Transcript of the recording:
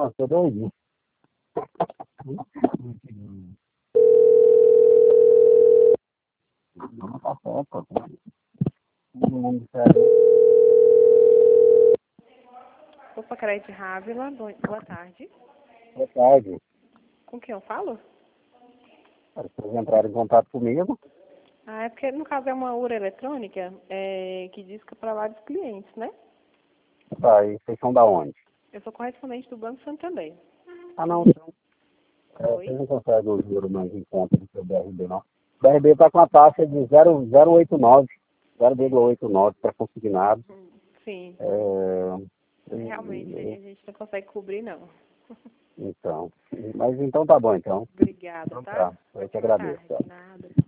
Não, tô doidinho. Não tá certo, pô. Todo mundo diferente. Opa, Crédito Rávila, boa tarde. Boa tarde. Com quem eu falo? Vocês entraram em contato comigo? É porque no caso é uma URA eletrônica que disca para vários clientes, né? Tá, e vocês são da onde? Eu sou correspondente do Banco Santander. Ah, não, então. Oi? Vocês não conseguem o juro mais em conta do seu BRB, não. O BRB está com a taxa de 0,89 para consignado. Sim, realmente a gente não consegue cobrir, não. Então, mas então tá bom, então. Obrigada, Então tá? tá, eu te Boa agradeço. tarde, Tá? nada.